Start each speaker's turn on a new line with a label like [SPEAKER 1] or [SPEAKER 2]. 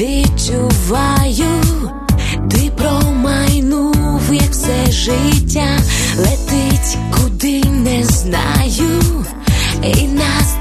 [SPEAKER 1] відчуваю, ти промайнув, як все життя летить, куди не знаю, і нас